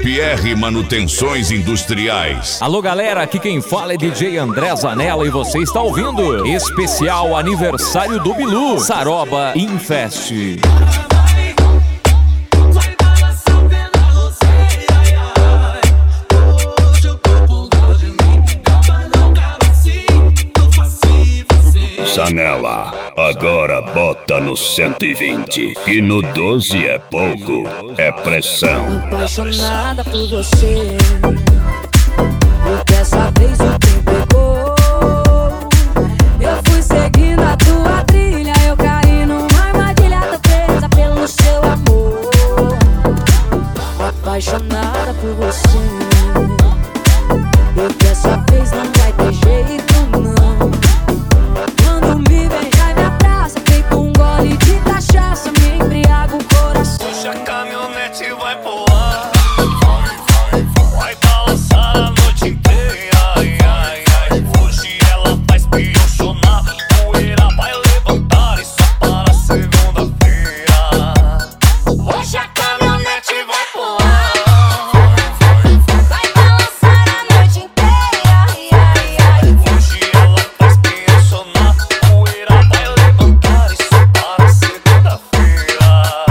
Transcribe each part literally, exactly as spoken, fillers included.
P R Manutenções Industriais. Alô galera, aqui quem fala é D J André Zanella e você está ouvindo especial aniversário do Bilu, Saroba Infest. Zanella, agora bota no cento e vinte, que no doze é pouco, é pressão. Apaixonada por você, porque dessa vez o tempo pegou. Eu fui seguindo a tua trilha, eu caí numa armadilha, tô presa pelo seu amor. Apaixonada por você, porque dessa vez não vai ter jeito não. Hoje a caminhonete vai voar, vai balançar a noite inteira. Ai, ai, ai. Hoje ela vai espionchonar, poeira vai levantar e só para segunda-feira. Hoje a caminhonete vai voar, vai balançar a noite inteira. Ai, ai, ai. Hoje ela vai espionchonar, poeira vai levantar e só para segunda-feira.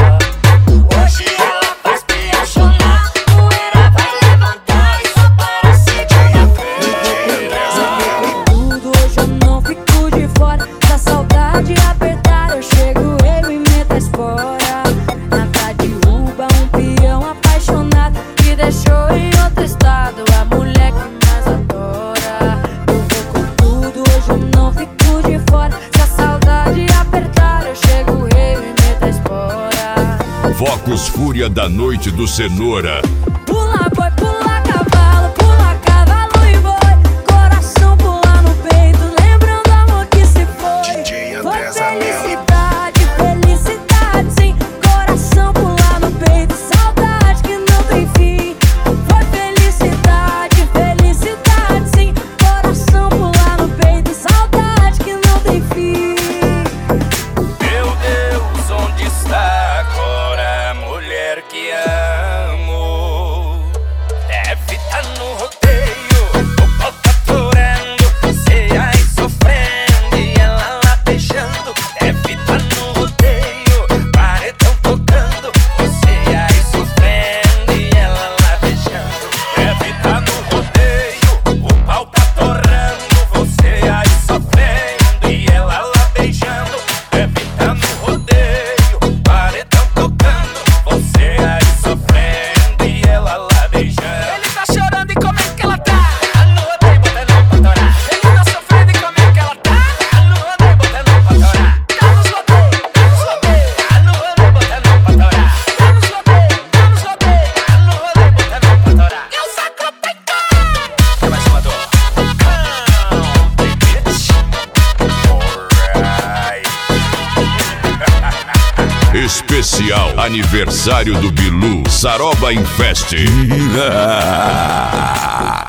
Hoje ela vai espionchonar, poeira vai levantar e só para segunda-feira. Tudo hoje eu não fico de fora, da saudade apertar eu chego, eu e meto a espora. Nada derruba um peão apaixonado que deixou em outro estado a mulher que mais adora. Eu vou com tudo, hoje eu não fico de fora, da saudade apertar eu chego, eu e meto a espora. Focus Fúria da Noite do Cenoura. Pula boi, pula cavalo, pula cavalo e boi. Coração pula no peito, lembrando o amor que se foi. Foi felicidade, felicidade sim. Coração pula no peito, saudade que não tem fim. Foi felicidade, felicidade sim. Coração pula no peito, saudade que não tem fim. Meu Deus, onde está agora a mulher que amo? Deve tá no rodeio, o pau tá torando, você aí sofrendo e ela lá beijando. Deve tá no rodeio, paredão tocando, você aí sofrendo e ela lá beijando. Deve tá no rodeio, o pau tá torrando, você aí sofrendo e ela lá beijando. Deve tá no rodeio, paredão tocando, você aí sofrendo e ela lá beijando. Ele tá chorando e como é que ela tá? Tá no rodeio, botando pra torar. Ele tá sofrendo e como é que ela tá? Tá no rodeio, botando pra torar. Tá nos rodeios, tá nos rodeios. Tá no rodeio, botando pra torar. Tá nos rodeios, tá nos rodeios. Tá no rodeio, botando pra torar. Eu saco peito. Quer mais uma dor? Não, bitch. Alright. Especial aniversário do Bilu, Saroba Infest.